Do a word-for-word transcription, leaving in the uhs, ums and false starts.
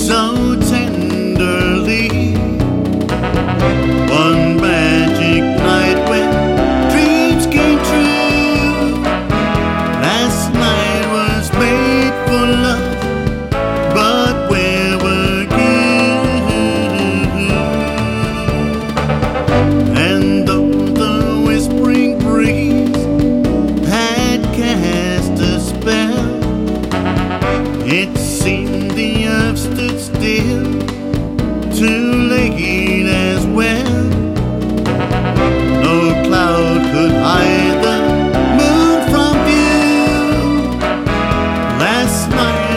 so tenderly. One magic night when dreams came true. Last night was made for love, but where were you? And though the whispering breeze had cast a spell, it seemed the earth stood still, too late as well. No cloud could hide the moon from view. Last night